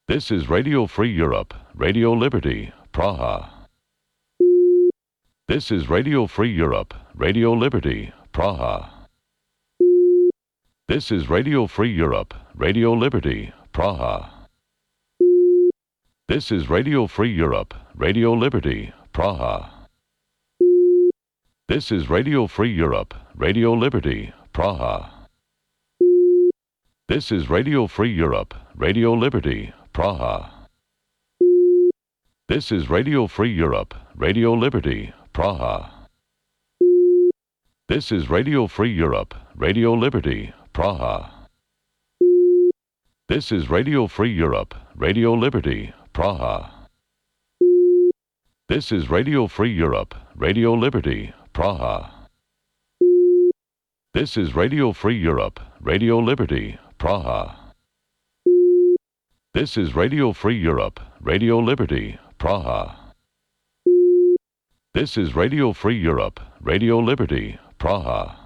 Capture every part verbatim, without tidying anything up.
This is Radio Free Europe, Radio Liberty, Praha. This is Radio Free Europe, Radio Liberty, Praha. This is Radio Free Europe, Radio Liberty, Praha. This is Radio Free Europe, Radio Liberty, Praha. This is Radio Free Europe, Radio Liberty, Praha. This is Radio Free Europe, Radio Liberty, Praha. This is Radio Free Europe, Radio Liberty, Praha. This is Radio Free Europe, Radio Liberty, Praha. This is Radio Free Europe, Radio Liberty, Praha. This is Radio Free Europe, Radio Liberty, Praha. This is Radio Free Europe, Radio Liberty, Praha. This is Radio Free Europe, Radio Liberty, Praha. This is Radio Free Europe, Radio Liberty, Praha.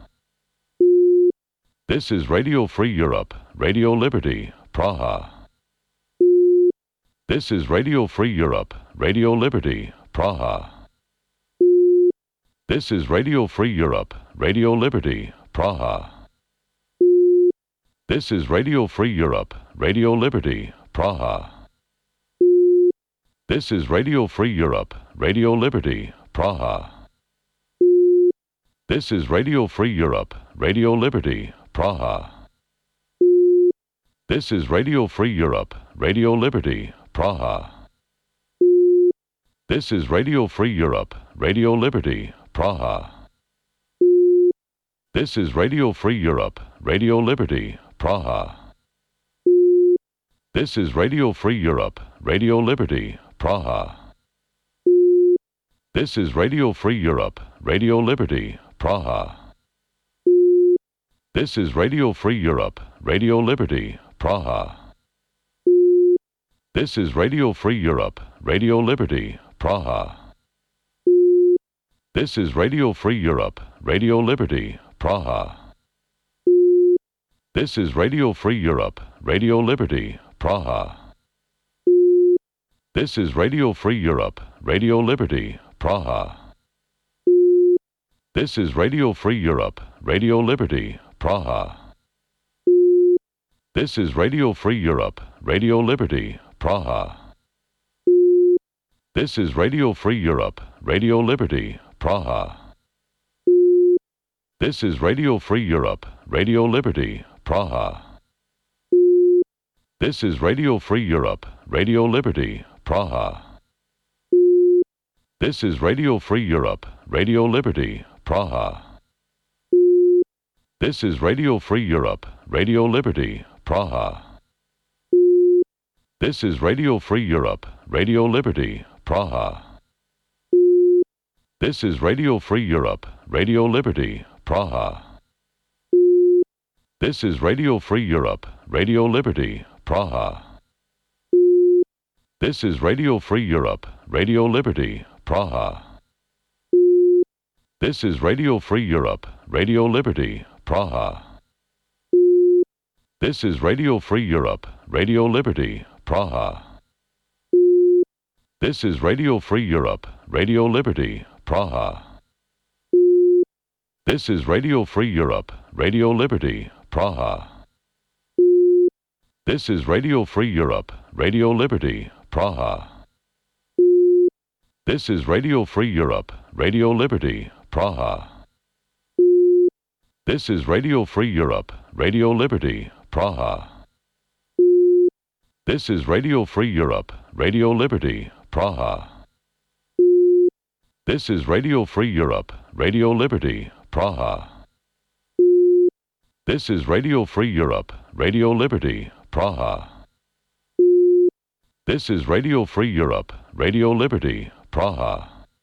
This is Radio Free Europe, Radio Liberty, Praha. This is Radio Free Europe, Radio Liberty, Praha. This is Radio Free Europe, Radio Liberty, Praha. This is Radio Free Europe, Radio Liberty, Praha. This is Radio Free Europe, Radio Liberty, Praha. This is Radio Free Europe, Radio Liberty, Praha. This is Radio Free Europe, Radio Liberty, Praha. This is Radio Free Europe, Radio Liberty, Praha. This is Radio Free Europe, Radio Liberty, Praha. This is Radio Free Europe, Radio Liberty, Praha. This is Radio Free Europe, Radio Liberty, Praha. This is Radio Free Europe, Radio Liberty, Praha. This is Radio Free Europe, Radio Liberty, Praha. This is Radio Free Europe, Radio Liberty, Praha. This is Radio Free Europe, Radio Liberty, Praha. This is Radio Free Europe, Radio Liberty, Praha. This is Radio Free Europe, Radio Liberty, Praha. This is Radio Free Europe, Radio Liberty, Praha. This is Radio Free Europe, Radio Liberty, Praha. This is Radio Free Europe, Radio Liberty, Praha. This is Radio Free Europe, Radio Liberty, Praha. This is Radio Free Europe, Radio Liberty, Praha. This is Radio Free Europe, Radio Liberty, Praha. This is Radio Free Europe, Radio Liberty, Praha. This is Radio Free Europe, Radio Liberty, Praha. This is Radio Free Europe, Radio Liberty, Praha. This is Radio Free Europe, Radio Liberty, Praha. This is Radio Free Europe, Radio Liberty, Praha. This is Radio Free Europe, Radio Liberty, Praha. This is Radio Free Europe, Radio Liberty, Praha. This is Radio Free Europe, Radio Liberty, Praha. This is Radio Free Europe, Radio Liberty, Praha. This is Radio Free Europe, Radio Liberty, Praha. This is Radio Free Europe, Radio Liberty, Praha. This is Radio Free Europe, Radio Liberty, Praha. This is Radio Free Europe, Radio Liberty, Praha. This is Radio Free Europe, Radio Liberty, Praha. This is Radio Free Europe, Radio Liberty, Praha.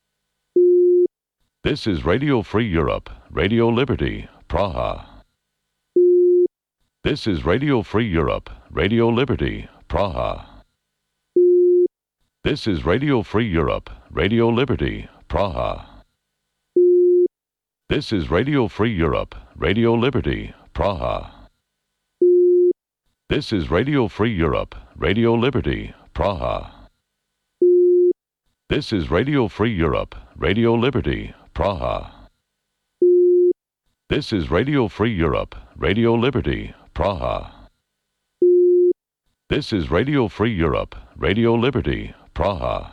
This is Radio Free Europe, Radio Liberty, Praha. This is Radio Free Europe, Radio Liberty, Praha. This is Radio Free Europe, Radio Liberty, Praha. This is Radio Free Europe, Radio Liberty, Praha. This is Radio Free Europe, Radio Liberty, Praha. This is Radio Free Europe, Radio Liberty, Praha. This is Radio Free Europe, Radio Liberty, Praha. This is Radio Free Europe, Radio Liberty, Praha.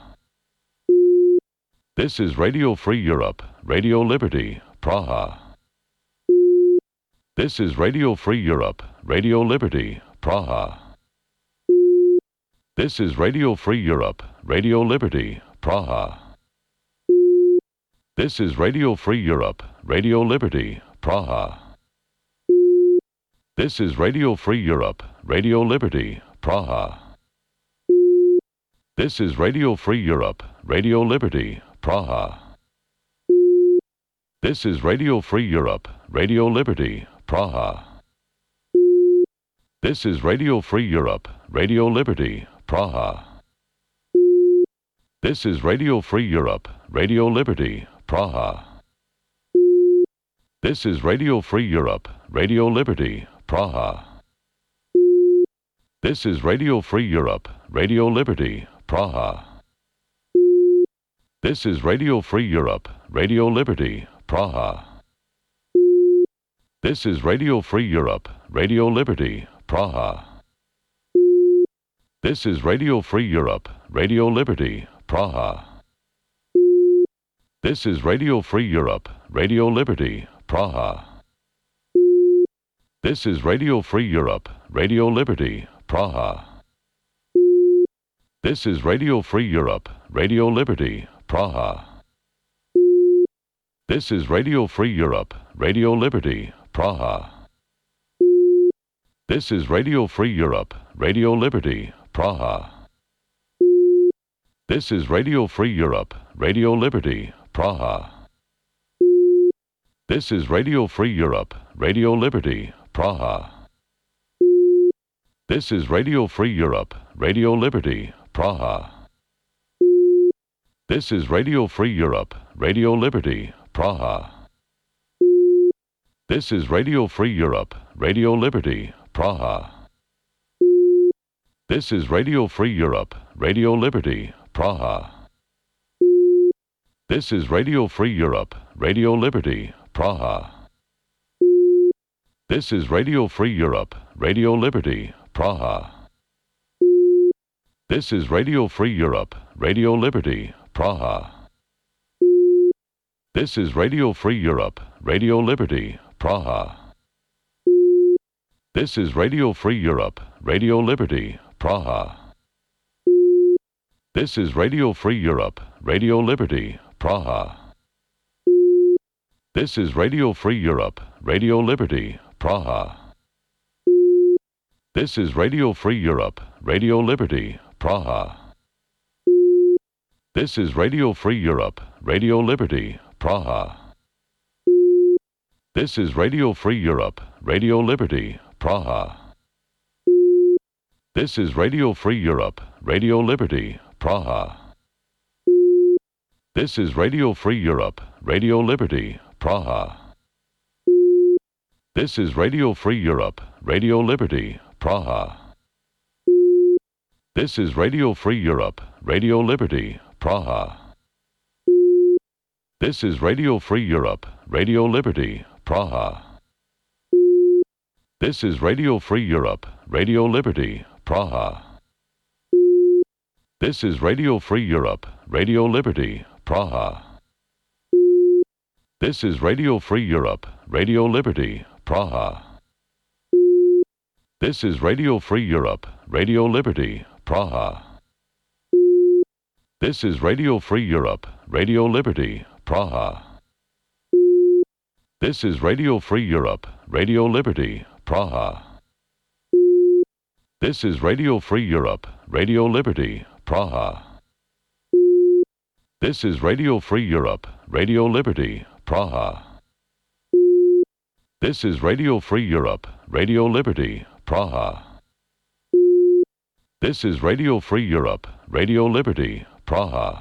This is Radio Free Europe, Radio Liberty, Praha. This is Radio Free Europe, Radio Liberty, Praha. This is Radio Free Europe, Radio Liberty, Praha. This is Radio Free Europe, Radio Liberty, Praha. This is Radio Free Europe, Radio Liberty, Praha. This is Radio Free Europe, Radio Liberty, Praha. This is Radio Free Europe, Radio Liberty, Praha. This is Radio Free Europe, Radio Liberty, Praha. This is Radio Free Europe, Radio Liberty, Praha. This is Radio Free Europe, Radio Liberty, Praha. This is Radio Free Europe, Radio Liberty, Praha. This is Radio Free Europe, Radio Liberty, Praha. This is Radio Free Europe, Radio Liberty, Praha. This is Radio Free Europe, Radio Liberty, Praha. This is Radio Free Europe, Radio Liberty, Praha. This is Radio Free Europe, Radio Liberty, Praha. This is Radio Free Europe, Radio Liberty, Praha. This is Radio Free Europe, Radio Liberty, Praha. This is Radio Free Europe, Radio Liberty, Praha. This is Radio Free Europe, Radio Liberty, Praha. This is Radio Free Europe, Radio Liberty, Praha. This is Radio Free Europe, Radio Liberty, Praha. This is Radio Free Europe, Radio Liberty, Praha. This is Radio Free Europe, Radio Liberty, Praha. This is Radio Free Europe, Radio Liberty, Praha. This is Radio Free Europe, Radio Liberty, Praha. This is Radio Free Europe, Radio Liberty, Praha. This is Radio Free Europe, Radio Liberty, Praha. This is Radio Free Europe, Radio Liberty, Praha. This is Radio Free Europe, Radio Liberty, Praha. This is Radio Free Europe, Radio Liberty, Praha. This is Radio Free Europe, Radio Liberty, Praha. This is Radio Free Europe, Radio Liberty, Praha. This is Radio Free Europe, Radio Liberty, Praha. This is Radio Free Europe, Radio Liberty, Praha. This is Radio Free Europe, Radio Liberty, Praha. This is Radio Free Europe, Radio Liberty, Praha. This is Radio Free Europe, Radio Liberty, Praha. This is Radio Free Europe, Radio Liberty, Praha. This is Radio Free Europe, Radio Liberty, Praha. This is Radio Free Europe, Radio Liberty, Praha. This is Radio Free Europe, Radio Liberty, Praha. This is Radio Free Europe, Radio Liberty, Praha. This is Radio Free Europe, Radio Liberty, Praha. This is Radio Free Europe, Radio Liberty, Praha. This is Radio Free Europe, Radio Liberty, Praha. This is Radio Free Europe, Radio Liberty, Praha. This is Radio Free Europe, Radio Liberty, Praha. This is Radio Free Europe, Radio Liberty, Praha. This is Radio Free Europe, Radio Liberty, Praha.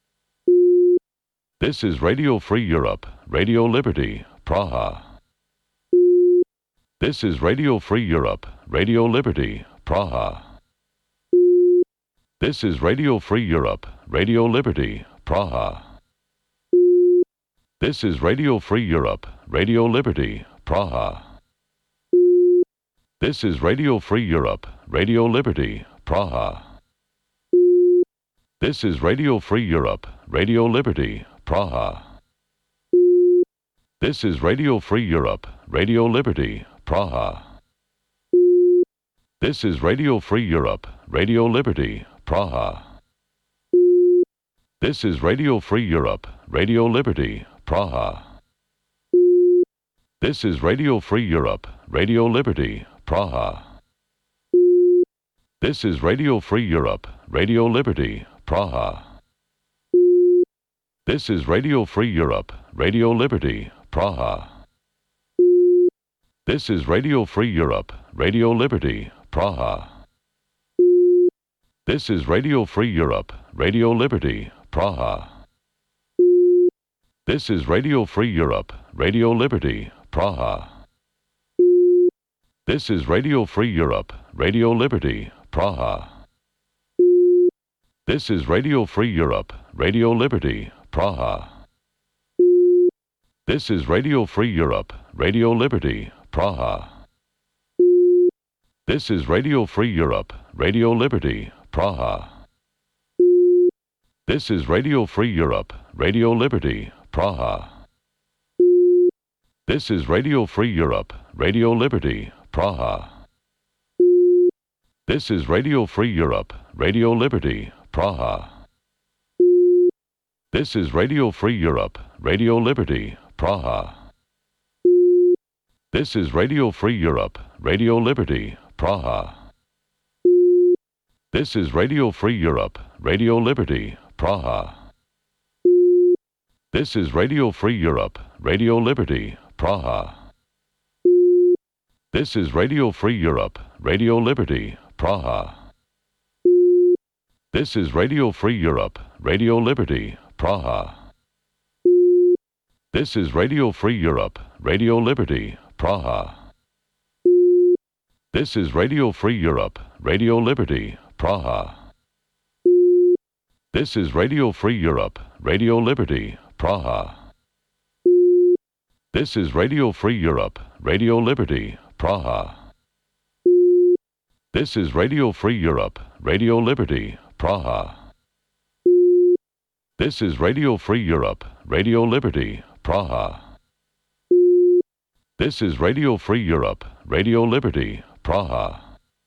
This is Radio Free Europe, Radio Liberty, Praha. This is Radio Free Europe, Radio Liberty, Praha. This is Radio Free Europe, Radio Liberty, Praha. This is Radio Free Europe, Radio Liberty, Praha. This is Radio Free Europe, Radio Liberty, Praha. This is Radio Free Europe, Radio Liberty, Praha. This is Radio Free Europe, Radio Liberty, Praha. This is Radio Free Europe, Radio Liberty, Praha. This is Radio Free Europe, Radio Liberty, Praha. This is Radio Free Europe, Radio Liberty, Praha. This is Radio Free Europe, Radio Liberty, Praha. This is Radio Free Europe, Radio Liberty, Praha. This is Radio Free Europe, Radio Liberty, Praha. This is Radio Free Europe, Radio Liberty, Praha. This is Radio Free Europe, Radio Liberty, Praha. This is Radio Free Europe, Radio Liberty, Praha. This is Radio Free Europe, Radio Liberty, Praha. This is Radio Free Europe, Radio Liberty, Praha. This is Radio Free Europe, Radio Liberty, Praha. This is Radio Free Europe, Radio Liberty, Praha. This is Radio Free Europe, Radio Liberty, Praha. This is Radio Free Europe, Radio Liberty, Praha. This is Radio Free Europe, Radio Liberty, Praha. This is Radio Free Europe, Radio Liberty, Praha. This is Radio Free Europe, Radio Liberty, Praha. This is Radio Free Europe, Radio Liberty, Praha. This is Radio Free Europe, Radio Liberty, Praha. This is Radio Free Europe, Radio Liberty, Praha. This is Radio Free Europe, Radio Liberty, Praha. This is Radio Free Europe, Radio Liberty, Praha. This is Radio Free Europe, Radio Liberty, Praha. This is Radio Free Europe, Radio Liberty, Praha. This is Radio Free Europe, Radio Liberty, Praha. This is Radio Free Europe, Radio Liberty, Praha. This is Radio Free Europe, Radio Liberty, Praha.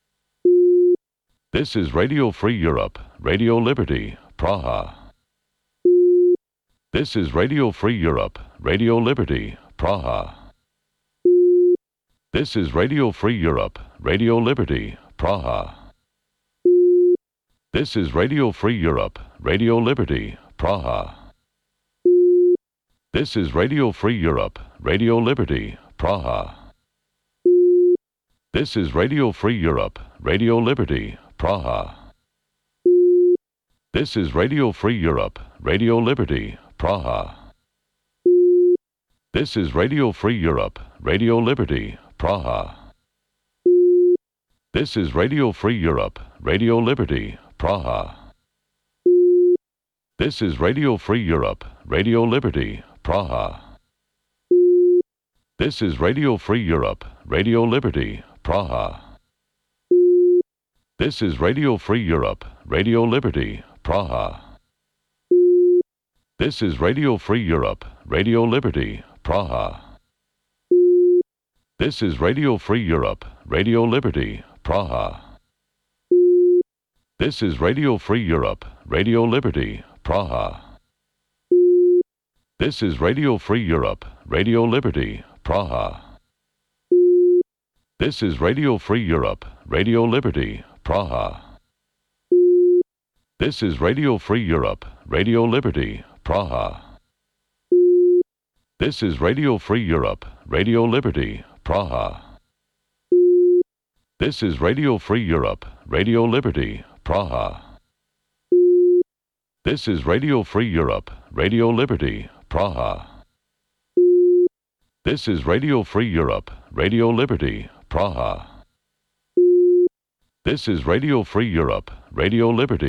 This is Radio Free Europe, Radio Liberty, Praha. This is Radio Free Europe, Radio Liberty, Praha. This is Radio Free Europe, Radio Liberty, Praha. This is Radio Free Europe, Radio Liberty, Praha. This is Radio Free Europe, Radio Liberty, Praha. This is Radio Free Europe, Radio Liberty, Praha. This is Radio Free Europe, Radio Liberty, Praha. This is Radio Free Europe, Radio Liberty, Praha. This is Radio Free Europe, Radio Liberty, Praha. This is Radio Free Europe, Radio Liberty, Praha. This is Radio Free Europe, Radio Liberty, Praha. This is Radio Free Europe, Radio Liberty, Praha. This is Radio Free Europe, Radio Liberty, Praha. This is Radio Free Europe, Radio Liberty, Praha. This is Radio Free Europe, Radio Liberty, Praha. This is Radio Free Europe, Radio Liberty, Praha. This is Radio Free Europe, Radio Liberty, Praha. This is Radio Free Europe, Radio Liberty, Praha. This is Radio Free Europe, Radio Liberty, Praha. This is Radio Free Europe, Radio Liberty, Praha. This is Radio Free Europe, Radio Liberty, Praha. This is Radio Free Europe, Radio Liberty, Praha. This is Radio Free Europe, Radio Liberty.